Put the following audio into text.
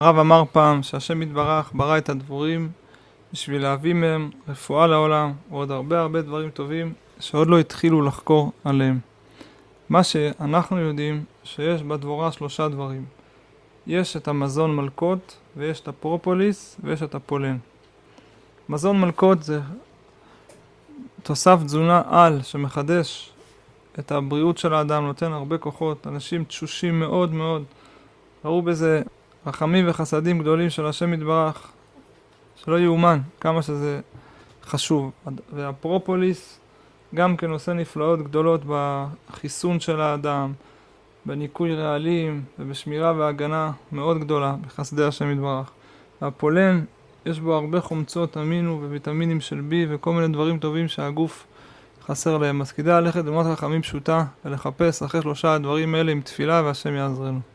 הרב אמר פעם שהשם יתברך ברא את הדבורים בשביל להביא מהם רפואה לעולם ועוד הרבה דברים טובים שעוד לא התחילו לחקור עליהם. מה שאנחנו יודעים שיש בדבורה 3 דברים. יש את המזון מלכות ויש את הפרופוליס ויש את הפולן. מזון מלכות זה תוסף תזונה על שמחדש את הבריאות של האדם, נותן הרבה כוחות, אנשים תשושים מאוד מאוד. ראו בזה רחמים וחסדים גדולים של השם יתברך, שלא יאומן כמה שזה חשוב. והפרופוליס גם כן עושה נפלאות גדולות בחיסון של האדם, בניקוי רעלים ובשמירה והגנה מאוד גדולה בחסדי השם יתברך. והפולן יש בו הרבה חומצות אמינו וויטמינים של בי וכל מיני דברים טובים שהגוף חסר להם. אז כדאי ללכת ללמוד חכמים פשוטה ולחפש אחרי 3 הדברים האלה עם תפילה והשם יעזרנו.